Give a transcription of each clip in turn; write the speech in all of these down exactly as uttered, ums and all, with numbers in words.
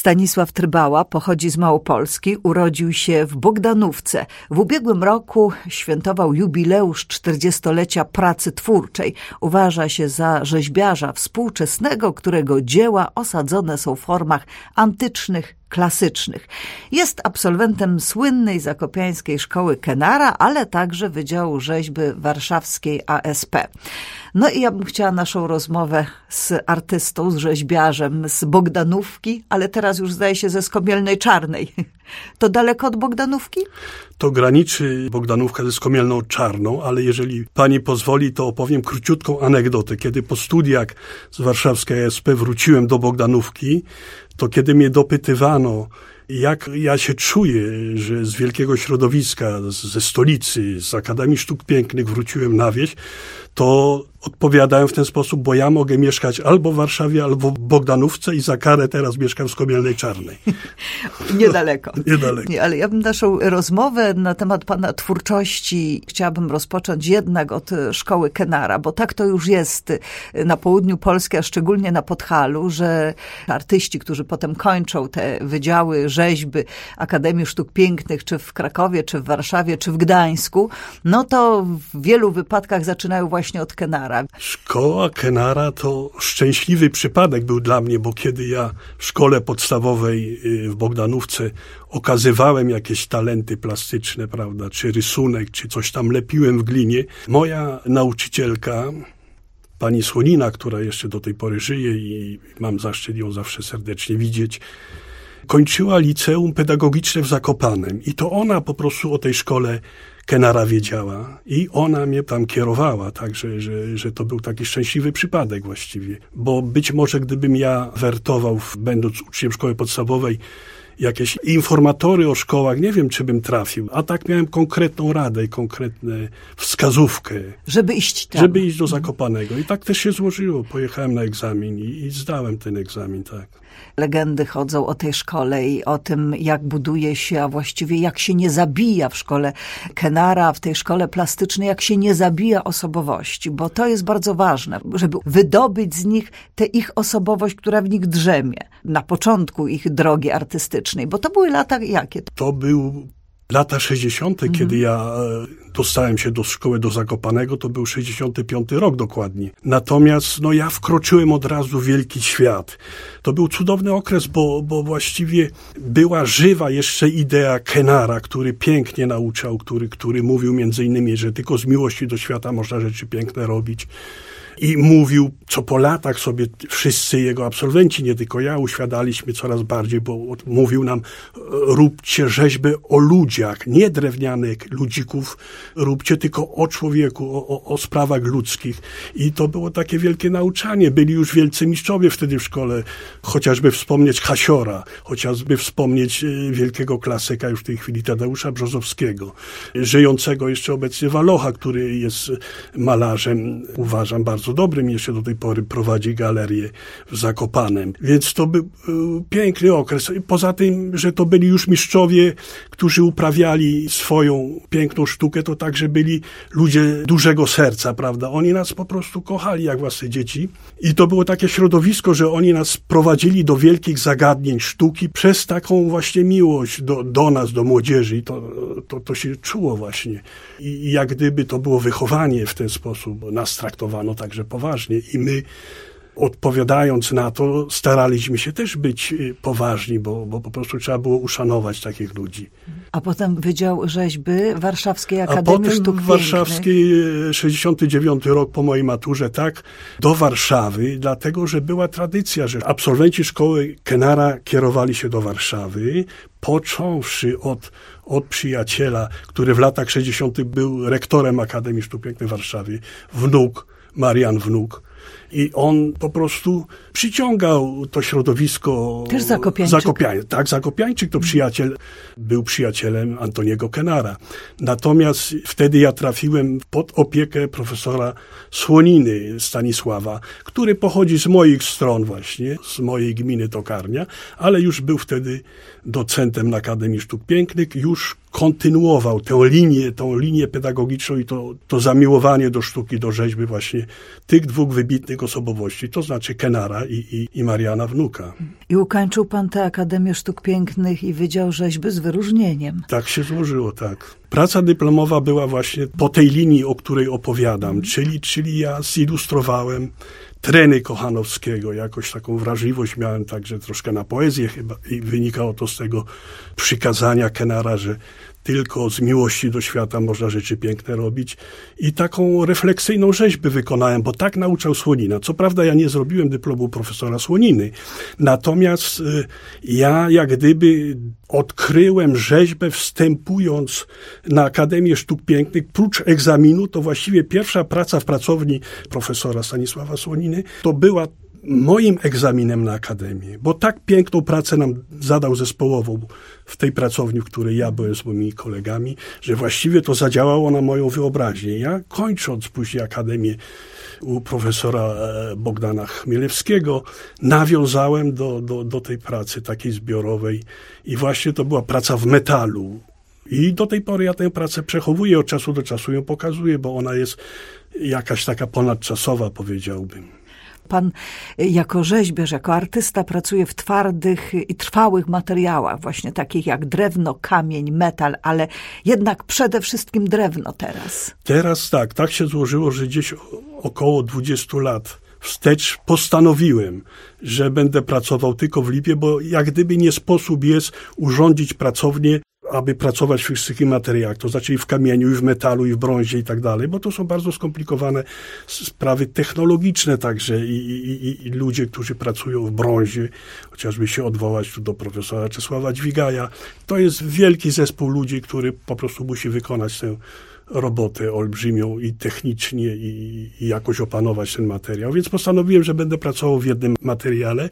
Stanisław Trybała pochodzi z Małopolski, urodził się w Bogdanówce. W ubiegłym roku świętował jubileusz czterdziestolecia pracy twórczej. Uważa się za rzeźbiarza współczesnego, którego dzieła osadzone są w formach antycznych, klasycznych. Jest absolwentem słynnej zakopiańskiej szkoły Kenara, ale także Wydziału Rzeźby Warszawskiej A S P. No i ja bym chciała naszą rozmowę z artystą, z rzeźbiarzem z Bogdanówki, ale teraz już zdaje się ze Skomielnej Czarnej. To daleko od Bogdanówki? To graniczy Bogdanówka ze Skomielną Czarną, ale jeżeli pani pozwoli, to opowiem króciutką anegdotę. Kiedy po studiach z warszawskiej A S P wróciłem do Bogdanówki, to kiedy mnie dopytywano, jak ja się czuję, że z wielkiego środowiska, ze stolicy, z Akademii Sztuk Pięknych wróciłem na wieś, to odpowiadałem w ten sposób, bo ja mogę mieszkać albo w Warszawie, albo w Bogdanówce i za karę teraz mieszkam w Skomielnej Czarnej. Niedaleko. Niedaleko. Nie, ale ja bym naszą rozmowę na temat pana twórczości chciałabym rozpocząć jednak od szkoły Kenara, bo tak to już jest na południu Polski, a szczególnie na Podhalu, że artyści, którzy potem kończą te wydziały rzeźby Akademii Sztuk Pięknych, czy w Krakowie, czy w Warszawie, czy w Gdańsku, no to w wielu wypadkach zaczynają właśnie od Kenara. Szkoła Kenara to szczęśliwy przypadek był dla mnie, bo kiedy ja w szkole podstawowej w Bogdanówce okazywałem jakieś talenty plastyczne, prawda, czy rysunek, czy coś tam lepiłem w glinie, moja nauczycielka, pani Słonina, która jeszcze do tej pory żyje i mam zaszczyt ją zawsze serdecznie widzieć, kończyła liceum pedagogiczne w Zakopanem i to ona po prostu o tej szkole Kenara wiedziała i ona mnie tam kierowała, także że, że to był taki szczęśliwy przypadek właściwie. Bo być może gdybym ja wertował, będąc uczniem szkoły podstawowej, jakieś informatory o szkołach, nie wiem, czy bym trafił. A tak miałem konkretną radę i konkretną wskazówkę. Żeby iść tam. Żeby iść do Zakopanego. I tak też się złożyło. Pojechałem na egzamin i, i zdałem ten egzamin, tak. Legendy chodzą o tej szkole i o tym, jak buduje się, a właściwie jak się nie zabija w szkole Kenara, w tej szkole plastycznej, jak się nie zabija osobowości, bo to jest bardzo ważne, żeby wydobyć z nich tę ich osobowość, która w nich drzemie na początku ich drogi artystycznej, bo to były lata jakie? To był lata sześćdziesiąte, mhm. Kiedy ja dostałem się do szkoły do Zakopanego, to był sześćdziesiąty piąty rok dokładnie. Natomiast no ja wkroczyłem od razu w wielki świat. To był cudowny okres, bo, bo właściwie była żywa jeszcze idea Kenara, który pięknie nauczał, który, który mówił między innymi, że tylko z miłości do świata można rzeczy piękne robić. I mówił, co po latach sobie wszyscy jego absolwenci, nie tylko ja, uświadaliśmy coraz bardziej, bo mówił nam, róbcie rzeźby o ludziach, nie drewnianych ludzików, róbcie tylko o człowieku, o, o, o sprawach ludzkich. I to było takie wielkie nauczanie. Byli już wielcy mistrzowie wtedy w szkole, chociażby wspomnieć Hasiora, chociażby wspomnieć wielkiego klasyka już w tej chwili Tadeusza Brzozowskiego, żyjącego jeszcze obecnie Walocha, który jest malarzem, uważam, bardzo dobrym, jeszcze do tej pory prowadzi galerię w Zakopanem. Więc to był piękny okres. Poza tym, że to byli już mistrzowie, którzy uprawiali swoją piękną sztukę, to także byli ludzie dużego serca, prawda? Oni nas po prostu kochali jak własne dzieci. I to było takie środowisko, że oni nas prowadzili do wielkich zagadnień sztuki przez taką właśnie miłość do, do nas, do młodzieży. I to, to, to się czuło właśnie. I jak gdyby to było wychowanie w ten sposób. Nas traktowano także poważnie i my, odpowiadając na to, staraliśmy się też być poważni, bo, bo po prostu trzeba było uszanować takich ludzi. A potem Wydział Rzeźby Warszawskiej Akademii Sztuk Pięknych. A potem Warszawskiej, sześćdziesiąty dziewiąty rok po mojej maturze, tak, do Warszawy, dlatego, że była tradycja, że absolwenci szkoły Kenara kierowali się do Warszawy, począwszy od, od przyjaciela, który w latach sześćdziesiątych był rektorem Akademii Sztuk Pięknych w Warszawie, wnuk, Marian Wnuk. I on po prostu przyciągał to środowisko. Też Zakopiańczyk. Zakopiań, tak, Zakopiańczyk to przyjaciel, był przyjacielem Antoniego Kenara. Natomiast wtedy ja trafiłem pod opiekę profesora Słoniny Stanisława, który pochodzi z moich stron właśnie, z mojej gminy Tokarnia, ale już był wtedy docentem na Akademii Sztuk Pięknych, już kontynuował tę linię, tą linię pedagogiczną i to, to zamiłowanie do sztuki, do rzeźby właśnie tych dwóch wybitnych osobowości, to znaczy Kenara i, i, i Mariana Wnuka. I ukończył pan tę Akademię Sztuk Pięknych i Wydział Rzeźby z wyróżnieniem. Tak się złożyło, tak. Praca dyplomowa była właśnie po tej linii, o której opowiadam, czyli, czyli ja zilustrowałem treny Kochanowskiego, jakoś taką wrażliwość miałem także troszkę na poezję chyba i wynikało to z tego przykazania Kenara, że tylko z miłości do świata można rzeczy piękne robić i taką refleksyjną rzeźbę wykonałem, bo tak nauczał Słonina. Co prawda ja nie zrobiłem dyplomu profesora Słoniny, natomiast y, ja jak gdyby odkryłem rzeźbę wstępując na Akademię Sztuk Pięknych. Prócz egzaminu to właściwie pierwsza praca w pracowni profesora Stanisława Słoniny to była moim egzaminem na Akademię, bo tak piękną pracę nam zadał zespołową w tej pracowni, w której ja byłem z moimi kolegami, że właściwie to zadziałało na moją wyobraźnię. Ja kończąc później Akademię u profesora Bogdana Chmielewskiego, nawiązałem do, do, do tej pracy takiej zbiorowej i właśnie to była praca w metalu. I do tej pory ja tę pracę przechowuję, od czasu do czasu ją pokazuję, bo ona jest jakaś taka ponadczasowa, powiedziałbym. Pan jako rzeźbiarz, jako artysta pracuje w twardych i trwałych materiałach, właśnie takich jak drewno, kamień, metal, ale jednak przede wszystkim drewno teraz. Teraz tak, tak się złożyło, że gdzieś około dwudziestu lat wstecz postanowiłem, że będę pracował tylko w lipie, bo jak gdyby nie sposób jest urządzić pracownię, aby pracować w wszystkich materiałach, to znaczy i w kamieniu, i w metalu, i w brązie i tak dalej, bo to są bardzo skomplikowane sprawy technologiczne także i, i, i ludzie, którzy pracują w brązie, chociażby się odwołać tu do profesora Czesława Dźwigaja, to jest wielki zespół ludzi, który po prostu musi wykonać tę robotę olbrzymią i technicznie i, i jakoś opanować ten materiał, więc postanowiłem, że będę pracował w jednym materiale,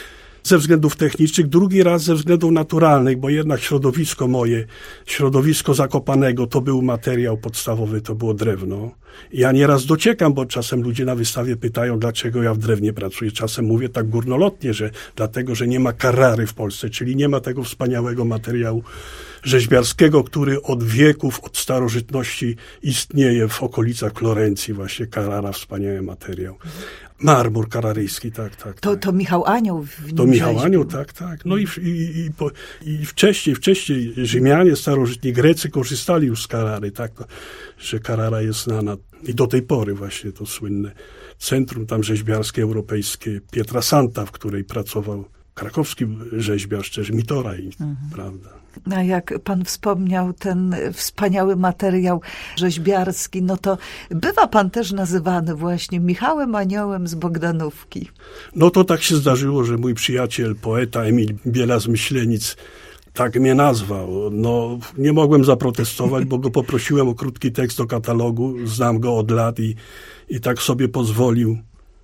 ze względów technicznych, drugi raz ze względów naturalnych, bo jednak środowisko moje, środowisko Zakopanego, to był materiał podstawowy, to było drewno. Ja nieraz dociekam, bo czasem ludzie na wystawie pytają, dlaczego ja w drewnie pracuję. Czasem mówię tak górnolotnie, że dlatego, że nie ma Carrary w Polsce, czyli nie ma tego wspaniałego materiału rzeźbiarskiego, który od wieków, od starożytności istnieje w okolicach Florencji. Właśnie Carrara, wspaniały materiał. Marmur kararyjski, tak, tak. To, tak. to Michał Anioł w nim To Michał rzeźbił. Anioł, tak, tak. No i, i, i, po, i wcześniej, wcześniej Rzymianie, starożytni Grecy korzystali już z Carrary, tak, to, że Carrara jest znana i do tej pory właśnie to słynne centrum tam rzeźbiarskie europejskie Pietra Santa, w której pracował krakowski rzeźbiarz, też Mitoraj, mhm. prawda. A jak pan wspomniał ten wspaniały materiał rzeźbiarski, no to bywa pan też nazywany właśnie Michałem Aniołem z Bogdanówki. No to tak się zdarzyło, że mój przyjaciel, poeta Emil Biela z Myślenic tak mnie nazwał. No nie mogłem zaprotestować, bo go poprosiłem o krótki tekst do katalogu, znam go od lat i, i tak sobie pozwolił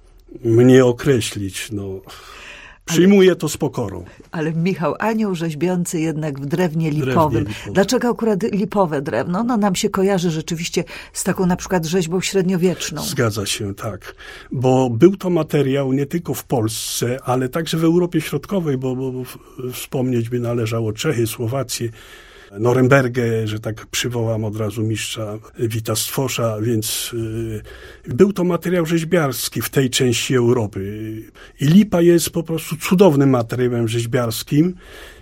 mnie określić, no... Przyjmuję to z pokorą. Ale Michał Anioł rzeźbiący jednak w drewnie lipowym. Drewnie lipowe. Dlaczego akurat lipowe drewno? No nam się kojarzy rzeczywiście z taką na przykład rzeźbą średniowieczną. Zgadza się, tak. Bo był to materiał nie tylko w Polsce, ale także w Europie Środkowej, bo, bo wspomnieć by należało Czechy, Słowację, Norymbergę, że tak przywołam od razu mistrza Wita Stwosza, więc y, był to materiał rzeźbiarski w tej części Europy. I lipa jest po prostu cudownym materiałem rzeźbiarskim,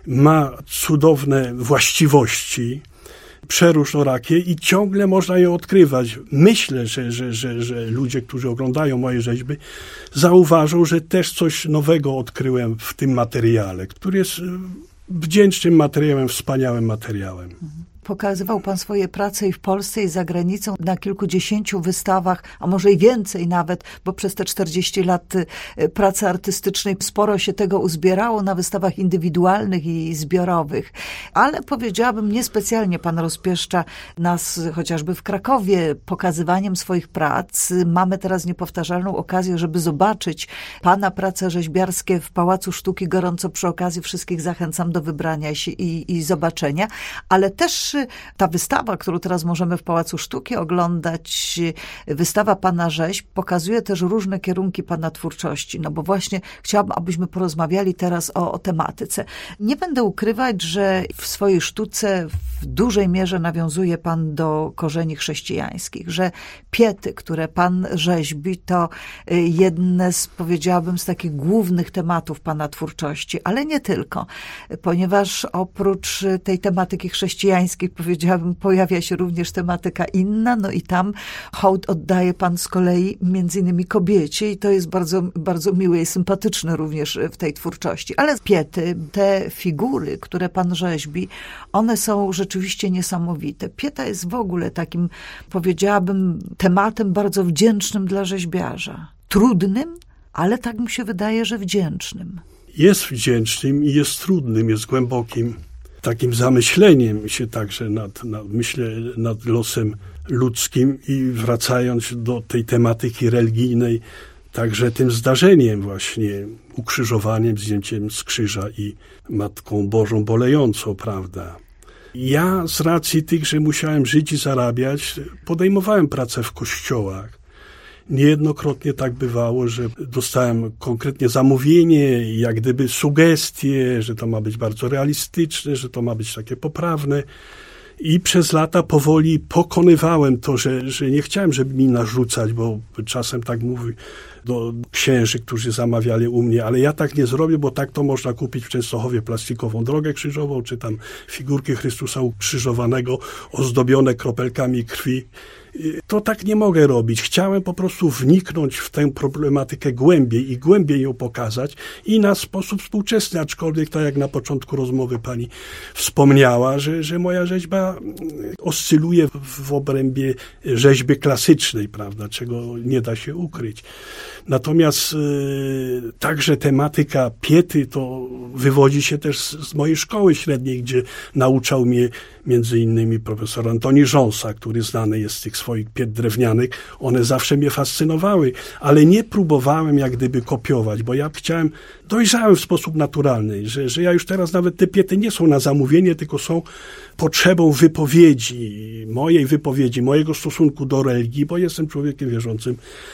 ma cudowne właściwości, przeróżnorakie i ciągle można je odkrywać. Myślę, że, że, że, że ludzie, którzy oglądają moje rzeźby, zauważą, że też coś nowego odkryłem w tym materiale, który jest wdzięcznym materiałem, wspaniałym materiałem. Pokazywał pan swoje prace i w Polsce, i za granicą na kilkudziesięciu wystawach, a może i więcej nawet, bo przez te czterdzieści lat pracy artystycznej sporo się tego uzbierało na wystawach indywidualnych i zbiorowych. Ale powiedziałabym, niespecjalnie pan rozpieszcza nas chociażby w Krakowie pokazywaniem swoich prac. Mamy teraz niepowtarzalną okazję, żeby zobaczyć pana prace rzeźbiarskie w Pałacu Sztuki. Gorąco przy okazji wszystkich zachęcam do wybrania się i, i zobaczenia, ale też ta wystawa, którą teraz możemy w Pałacu Sztuki oglądać, wystawa pana rzeźb, pokazuje też różne kierunki pana twórczości, no bo właśnie chciałabym, abyśmy porozmawiali teraz o, o tematyce. Nie będę ukrywać, że w swojej sztuce, w dużej mierze nawiązuje pan do korzeni chrześcijańskich, że piety, które pan rzeźbi, to jedne z, powiedziałabym, z takich głównych tematów pana twórczości, ale nie tylko, ponieważ oprócz tej tematyki chrześcijańskiej, powiedziałabym, pojawia się również tematyka inna, no i tam hołd oddaje pan z kolei między innymi kobiecie i to jest bardzo, bardzo miłe i sympatyczne również w tej twórczości. Ale piety, te figury, które pan rzeźbi, one są rzeczywiście niesamowite. Pieta jest w ogóle takim, powiedziałabym, tematem bardzo wdzięcznym dla rzeźbiarza. Trudnym, ale tak mi się wydaje, że wdzięcznym. Jest wdzięcznym i jest trudnym, jest głębokim takim zamyśleniem się także nad, nad, myślę, nad losem ludzkim i wracając do tej tematyki religijnej, także tym zdarzeniem właśnie, ukrzyżowaniem, zdjęciem z krzyża i Matką Bożą bolejącą, prawda? Ja z racji tych, że musiałem żyć i zarabiać, podejmowałem pracę w kościołach. Niejednokrotnie tak bywało, że dostałem konkretnie zamówienie, jak gdyby sugestie, że to ma być bardzo realistyczne, że to ma być takie poprawne. I przez lata powoli pokonywałem to, że, że nie chciałem, żeby mi narzucać, bo czasem tak mówi do księży, którzy zamawiali u mnie, ale ja tak nie zrobię, bo tak to można kupić w Częstochowie plastikową drogę krzyżową, czy tam figurki Chrystusa ukrzyżowanego ozdobione kropelkami krwi. To tak nie mogę robić. Chciałem po prostu wniknąć w tę problematykę głębiej i głębiej ją pokazać i na sposób współczesny, aczkolwiek tak jak na początku rozmowy pani wspomniała, że, że moja rzeźba oscyluje w obrębie rzeźby klasycznej, prawda, czego nie da się ukryć. Natomiast y, także tematyka piety to wywodzi się też z, z mojej szkoły średniej, gdzie nauczał mnie między innymi profesor Antoni Rząsa, który znany jest z tych swoich piet drewnianych. One zawsze mnie fascynowały, ale nie próbowałem jak gdyby kopiować, bo ja chciałem, dojrzałem w sposób naturalny, że, że ja już teraz nawet te piety nie są na zamówienie, tylko są potrzebą wypowiedzi, mojej wypowiedzi, mojego stosunku do religii, bo jestem człowiekiem wierzącym,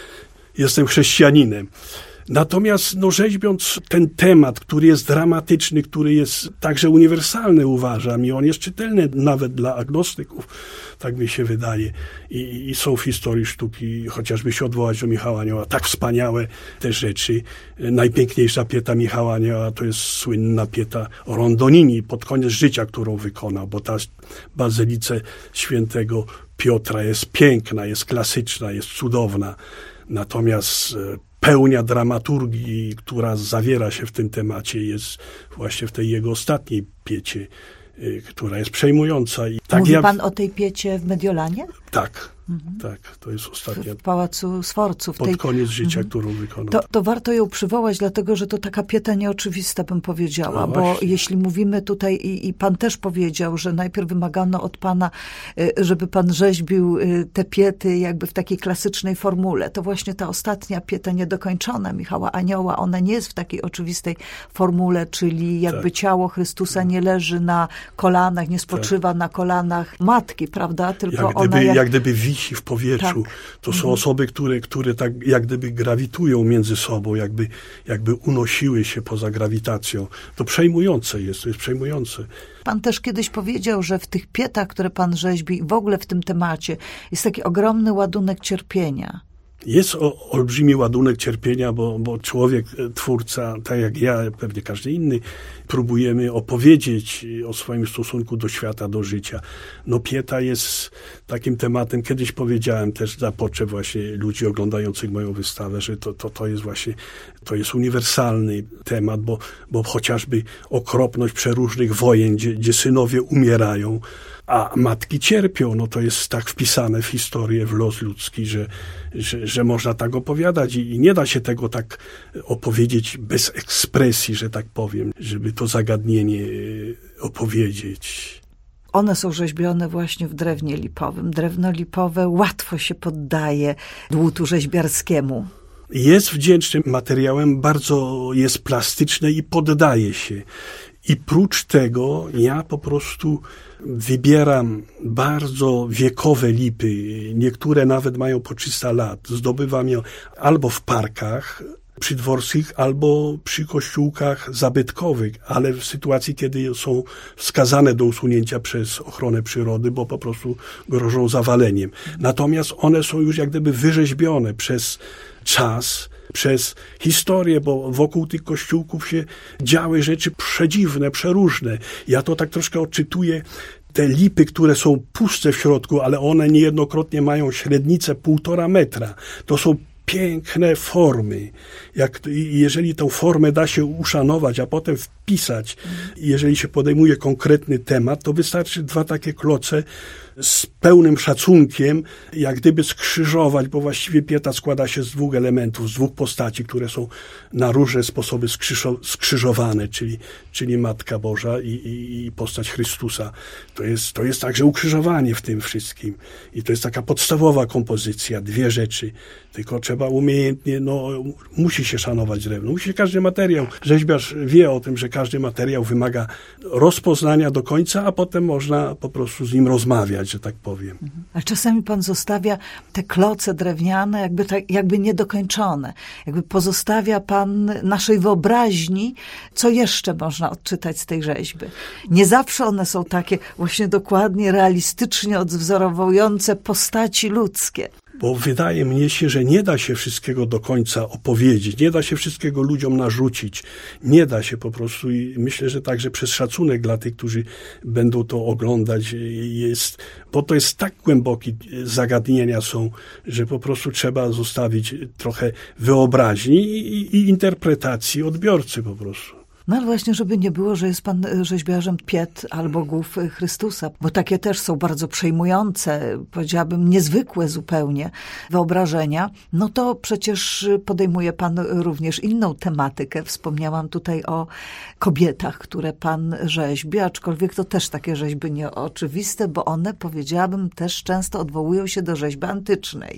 jestem chrześcijaninem. Natomiast no, rzeźbiąc ten temat, który jest dramatyczny, który jest także uniwersalny, uważam, i on jest czytelny nawet dla agnostyków, tak mi się wydaje. I, i są w historii sztuki, chociażby się odwołać do Michała Anioła, tak wspaniałe te rzeczy. Najpiękniejsza pieta Michała Anioła to jest słynna pieta Rondonini pod koniec życia, którą wykonał, bo ta bazylice świętego Piotra jest piękna, jest klasyczna, jest cudowna. Natomiast pełnia dramaturgii, która zawiera się w tym temacie, jest właśnie w tej jego ostatniej piecie, która jest przejmująca. I tak Mówi ja... pan o tej piecie w Mediolanie? Tak, mhm. tak, to jest ostatnia. W Pałacu Sforców. Pod tej... koniec życia, mhm. którą wykonał. To, to warto ją przywołać, dlatego że to taka pieta nieoczywista, bym powiedziała, no bo właśnie. jeśli mówimy tutaj, i, i pan też powiedział, że najpierw wymagano od pana, żeby pan rzeźbił te piety jakby w takiej klasycznej formule, to właśnie ta ostatnia pieta niedokończona Michała Anioła, ona nie jest w takiej oczywistej formule, czyli jakby tak. ciało Chrystusa nie leży na kolanach, nie spoczywa tak. na kolanach matki, prawda? Tylko jak gdyby, ona jak... jak gdyby wisi w powietrzu. Tak. To są mhm. osoby, które, które tak jak gdyby grawitują między sobą, jakby, jakby unosiły się poza grawitacją. To przejmujące jest, to jest przejmujące. Pan też kiedyś powiedział, że w tych pietach, które pan rzeźbi, w ogóle w tym temacie, jest taki ogromny ładunek cierpienia. Jest o, olbrzymi ładunek cierpienia, bo, bo człowiek, twórca, tak jak ja, pewnie każdy inny, próbujemy opowiedzieć o swoim stosunku do świata, do życia. No pieta jest takim tematem, kiedyś powiedziałem też za potrzeb właśnie ludzi oglądających moją wystawę, że to, to, to jest właśnie, to jest uniwersalny temat, bo, bo chociażby okropność przeróżnych wojen, gdzie, gdzie synowie umierają, a matki cierpią, no to jest tak wpisane w historię, w los ludzki, że, że, że można tak opowiadać i, i nie da się tego tak opowiedzieć bez ekspresji, że tak powiem, żeby to zagadnienie opowiedzieć. One są rzeźbione właśnie w drewnie lipowym. Drewno lipowe łatwo się poddaje dłutu rzeźbiarskiemu. Jest wdzięcznym materiałem, bardzo jest plastyczne i poddaje się. I prócz tego ja po prostu wybieram bardzo wiekowe lipy. Niektóre nawet mają po trzysta lat. Zdobywam je albo w parkach, przydworskich albo przy kościółkach zabytkowych, ale w sytuacji, kiedy są wskazane do usunięcia przez ochronę przyrody, bo po prostu grożą zawaleniem. Natomiast one są już jak gdyby wyrzeźbione przez czas, przez historię, bo wokół tych kościółków się działy rzeczy przedziwne, przeróżne. Ja to tak troszkę odczytuję. Te lipy, które są puste w środku, ale one niejednokrotnie mają średnicę półtora metra. To są piękne formy. Jak, jeżeli tę formę da się uszanować, a potem wpisać, jeżeli się podejmuje konkretny temat, to wystarczy dwa takie kloce z pełnym szacunkiem, jak gdyby skrzyżować, bo właściwie pieta składa się z dwóch elementów, z dwóch postaci, które są na różne sposoby skrzyżo, skrzyżowane, czyli, czyli Matka Boża i, i, i postać Chrystusa. To jest, to jest także ukrzyżowanie w tym wszystkim. I to jest taka podstawowa kompozycja, dwie rzeczy. Tylko trzeba umiejętnie, no, musi się szanować drewno. Musi każdy materiał. Rzeźbiarz wie o tym, że każdy materiał wymaga rozpoznania do końca, a potem można po prostu z nim rozmawiać, że tak powiem. A czasami pan zostawia te kloce drewniane jakby, tak, jakby niedokończone. Jakby pozostawia pan naszej wyobraźni, co jeszcze można odczytać z tej rzeźby. Nie zawsze one są takie właśnie dokładnie, realistycznie odwzorowujące postaci ludzkie. Bo wydaje mnie się, że nie da się wszystkiego do końca opowiedzieć, nie da się wszystkiego ludziom narzucić, nie da się po prostu i myślę, że także przez szacunek dla tych, którzy będą to oglądać jest, bo to jest tak głębokie zagadnienia są, że po prostu trzeba zostawić trochę wyobraźni i, i interpretacji odbiorcy po prostu. No ale właśnie, żeby nie było, że jest pan rzeźbiarzem piet albo głów Chrystusa, bo takie też są bardzo przejmujące, powiedziałabym niezwykłe zupełnie wyobrażenia, no to przecież podejmuje pan również inną tematykę. Wspomniałam tutaj o kobietach, które pan rzeźbi, aczkolwiek to też takie rzeźby nieoczywiste, bo one, powiedziałabym, też często odwołują się do rzeźby antycznej.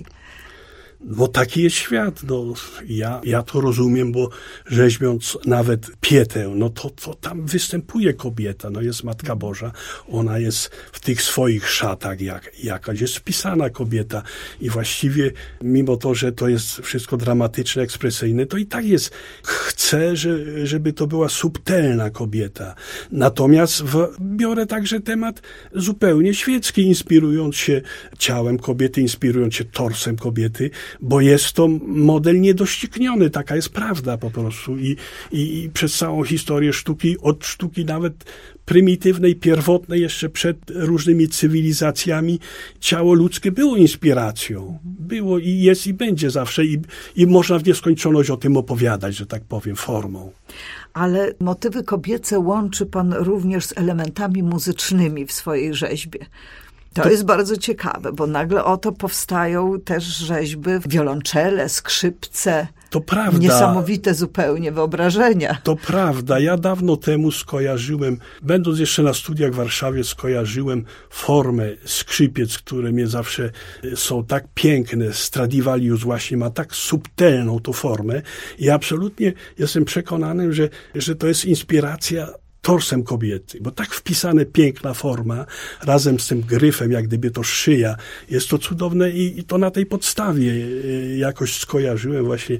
Bo taki jest świat. No, ja, ja to rozumiem, bo rzeźbiąc nawet pietę, no to, to tam występuje kobieta, no jest Matka Boża, ona jest w tych swoich szatach jak, jakaś, jest wpisana kobieta i właściwie mimo to, że to jest wszystko dramatyczne, ekspresyjne, to i tak jest, chcę, że, żeby to była subtelna kobieta. Natomiast w, biorę także temat zupełnie świecki, inspirując się ciałem kobiety, inspirując się torsem kobiety, bo jest to model niedościgniony, taka jest prawda po prostu i, i, i przez całą historię sztuki, od sztuki nawet prymitywnej, pierwotnej, jeszcze przed różnymi cywilizacjami, ciało ludzkie było inspiracją. Było i jest i będzie zawsze i, i można w nieskończoność o tym opowiadać, że tak powiem, formą. Ale motywy kobiece łączy pan również z elementami muzycznymi w swojej rzeźbie. To, to jest bardzo ciekawe, bo nagle oto powstają też rzeźby, wiolonczele, skrzypce. To prawda. Niesamowite zupełnie wyobrażenia. To prawda. Ja dawno temu skojarzyłem, będąc jeszcze na studiach w Warszawie, skojarzyłem formę skrzypiec, które mnie zawsze są tak piękne. Stradivarius właśnie ma tak subtelną tą formę. I absolutnie jestem przekonany, że, że to jest inspiracja torsem kobiety, bo tak wpisane piękna forma, razem z tym gryfem, jak gdyby to szyja, jest to cudowne i, i to na tej podstawie jakoś skojarzyłem właśnie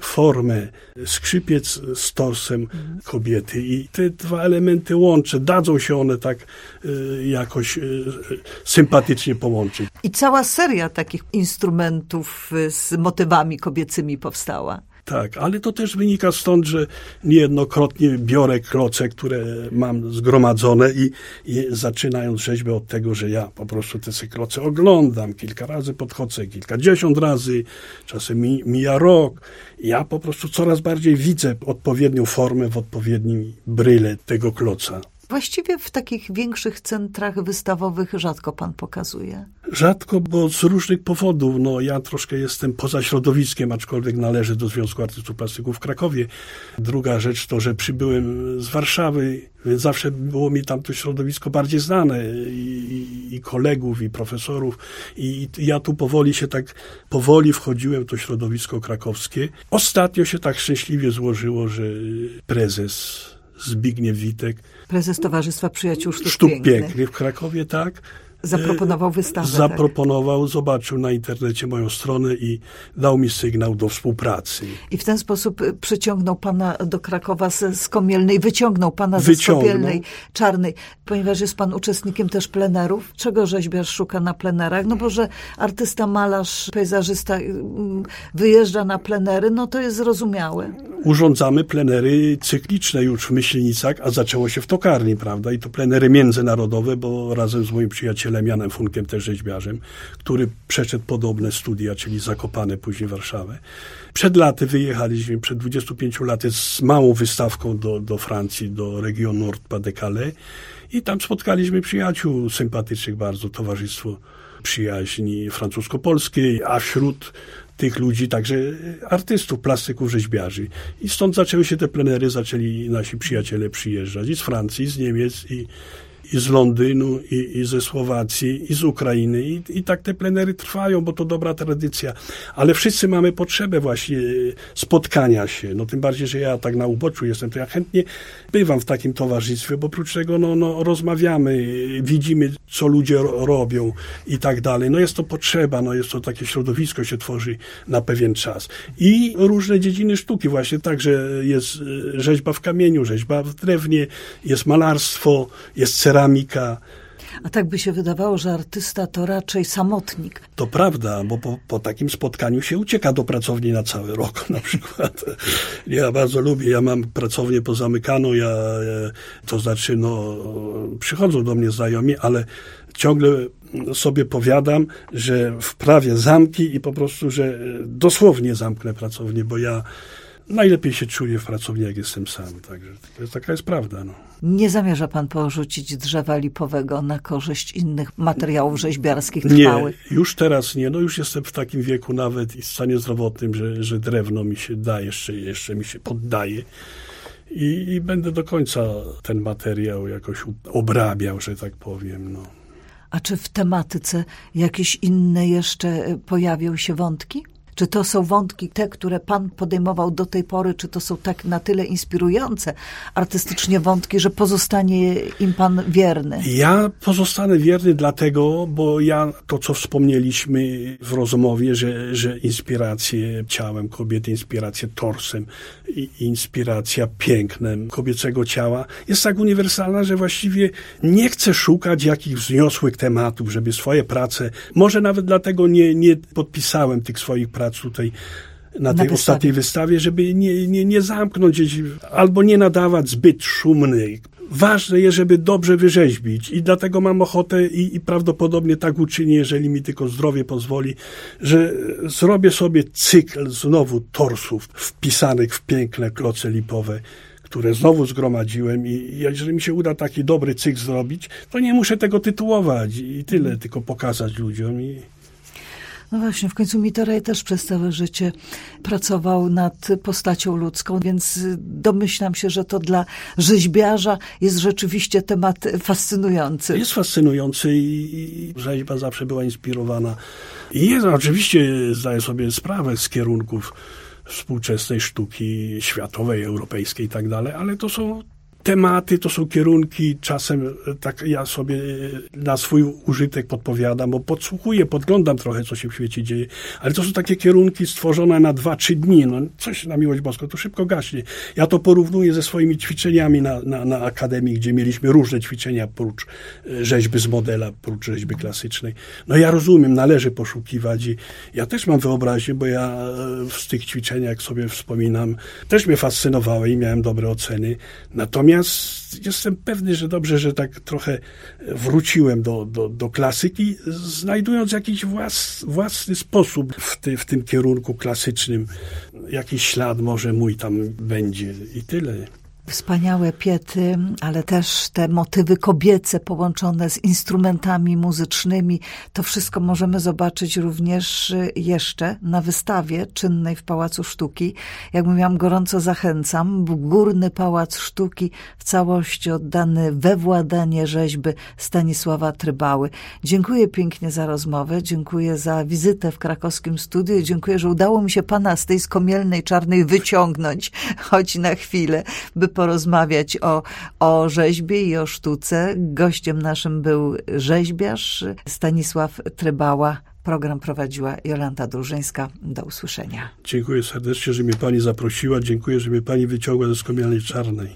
formę skrzypiec z torsem mhm. kobiety i te dwa elementy łączę, dadzą się one tak y, jakoś y, sympatycznie połączyć. I cała seria takich instrumentów z motywami kobiecymi powstała. Tak, ale to też wynika stąd, że niejednokrotnie biorę kloce, które mam zgromadzone i, i zaczynając rzeźbę od tego, że ja po prostu te kloce oglądam, kilka razy podchodzę, kilkadziesiąt razy, czasem mi, mija rok. Ja po prostu coraz bardziej widzę odpowiednią formę w odpowiednim bryle tego kloca. Właściwie w takich większych centrach wystawowych rzadko pan pokazuje. Rzadko, bo z różnych powodów. No, ja troszkę jestem poza środowiskiem, aczkolwiek należę do Związku Artystów Plastyków w Krakowie. Druga rzecz to, że przybyłem z Warszawy, więc zawsze było mi tam to środowisko bardziej znane i, i kolegów, i profesorów. I, I ja tu powoli się tak, powoli wchodziłem w to środowisko krakowskie. Ostatnio się tak szczęśliwie złożyło, że prezes Zbigniew Witek, prezes Towarzystwa Przyjaciół Sztuk, Sztuk Pięknych. Pięknych w Krakowie, tak. Zaproponował wystawę. Zaproponował, tak? Zobaczył na internecie moją stronę i dał mi sygnał do współpracy. I w ten sposób przyciągnął pana do Krakowa z, z Komielnej, wyciągnął pana Wyciągnął. ze Skomielnej Czarnej. Ponieważ jest pan uczestnikiem też plenerów. Czego rzeźbiarz szuka na plenerach? No bo, że artysta, malarz, pejzażysta wyjeżdża na plenery, no to jest zrozumiałe. Urządzamy plenery cykliczne już w Myślenicach, a zaczęło się w Tokarni, prawda? I to plenery międzynarodowe, bo razem z moim przyjacielem Janem Funkiem, też rzeźbiarzem, który przeszedł podobne studia, czyli Zakopane, później Warszawę. Przed laty wyjechaliśmy, przed dwudziestu pięciu laty, z małą wystawką do, do Francji, do regionu Nord-Pas-de-Calais i tam spotkaliśmy przyjaciół sympatycznych bardzo, towarzystwo przyjaźni francusko-polskiej, a wśród tych ludzi także artystów, plastyków, rzeźbiarzy. I stąd zaczęły się te plenery, zaczęli nasi przyjaciele przyjeżdżać i z Francji, i z Niemiec, i, i z Londynu, i, i ze Słowacji, i z Ukrainy. I, I tak te plenery trwają, bo to dobra tradycja. Ale wszyscy mamy potrzebę właśnie spotkania się. No tym bardziej, że ja tak na uboczu jestem, to ja chętnie bywam w takim towarzystwie, bo oprócz tego no, no, rozmawiamy, widzimy, co ludzie ro- robią i tak dalej. No jest to potrzeba, no jest to takie środowisko się tworzy na pewien czas. I różne dziedziny sztuki właśnie, także jest rzeźba w kamieniu, rzeźba w drewnie, jest malarstwo, jest ceramika. A tak by się wydawało, że artysta to raczej samotnik. To prawda, bo po, po takim spotkaniu się ucieka do pracowni na cały rok na przykład. Ja bardzo lubię, ja mam pracownię pozamykaną, ja, to znaczy, no, przychodzą do mnie znajomi, ale ciągle sobie powiadam, że wprawię zamki i po prostu, że dosłownie zamknę pracownię, bo ja najlepiej się czuję w pracowni, jak jestem sam. Także to jest, taka jest prawda. No. Nie zamierza pan porzucić drzewa lipowego na korzyść innych materiałów rzeźbiarskich Nie, trwałych? już teraz nie. No już jestem w takim wieku nawet i w stanie zdrowotnym, że, że drewno mi się da, jeszcze, jeszcze mi się poddaje. I, I będę do końca ten materiał jakoś obrabiał, że tak powiem. No. A czy w tematyce jakieś inne jeszcze pojawią się wątki? Czy to są wątki te, które pan podejmował do tej pory, czy to są tak na tyle inspirujące artystycznie wątki, że pozostanie im pan wierny? Ja pozostanę wierny dlatego, bo ja to, co wspomnieliśmy w rozmowie, że, że inspiracje ciałem kobiety, inspiracje torsem, inspiracja pięknem kobiecego ciała jest tak uniwersalna, że właściwie nie chcę szukać jakichś wzniosłych tematów, żeby swoje prace, może nawet dlatego nie, nie podpisałem tych swoich prac tutaj na tej na ostatniej wystawie, żeby nie, nie, nie zamknąć albo nie nadawać zbyt szumnej. Ważne jest, żeby dobrze wyrzeźbić i dlatego mam ochotę i, i prawdopodobnie tak uczynię, jeżeli mi tylko zdrowie pozwoli, że zrobię sobie cykl znowu torsów wpisanych w piękne kloce lipowe, które znowu zgromadziłem i jeżeli mi się uda taki dobry cykl zrobić, to nie muszę tego tytułować i tyle, tylko pokazać ludziom i no właśnie, w końcu Mitterrey też przez całe życie pracował nad postacią ludzką, więc domyślam się, że to dla rzeźbiarza jest rzeczywiście temat fascynujący. Jest fascynujący i rzeźba zawsze była inspirowana. I jest, oczywiście zdaję sobie sprawę z kierunków współczesnej sztuki światowej, europejskiej i tak dalej, ale to są tematy, to są kierunki, czasem tak ja sobie na swój użytek podpowiadam, bo podsłuchuję, podglądam trochę, co się w świecie dzieje, ale to są takie kierunki stworzone na dwa, trzy dni, no coś na miłość boską, to szybko gaśnie. Ja to porównuję ze swoimi ćwiczeniami na, na, na Akademii, gdzie mieliśmy różne ćwiczenia, prócz rzeźby z modela, prócz rzeźby klasycznej. No ja rozumiem, należy poszukiwać i ja też mam wyobraźnię, bo ja z tych ćwiczeń, jak sobie wspominam, też mnie fascynowały i miałem dobre oceny. Natomiast jestem pewny, że dobrze, że tak trochę wróciłem do, do, do klasyki, znajdując jakiś włas, własny sposób w, ty, w tym kierunku klasycznym. Jakiś ślad może mój tam będzie i tyle. Wspaniałe piety, ale też te motywy kobiece połączone z instrumentami muzycznymi. To wszystko możemy zobaczyć również jeszcze na wystawie czynnej w Pałacu Sztuki. Jak mówiłam, gorąco zachęcam. Górny Pałac Sztuki w całości oddany we władanie rzeźby Stanisława Trybały. Dziękuję pięknie za rozmowę, dziękuję za wizytę w krakowskim studiu. Dziękuję, że udało mi się pana z tej Skomielnej Czarnej wyciągnąć, choć na chwilę, by porozmawiać o, o rzeźbie i o sztuce. Gościem naszym był rzeźbiarz Stanisław Trybała. Program prowadziła Jolanta Dłużyńska. Do usłyszenia. Dziękuję serdecznie, że mnie pani zaprosiła. Dziękuję, że mnie pani wyciągła ze Skomielnej Czarnej.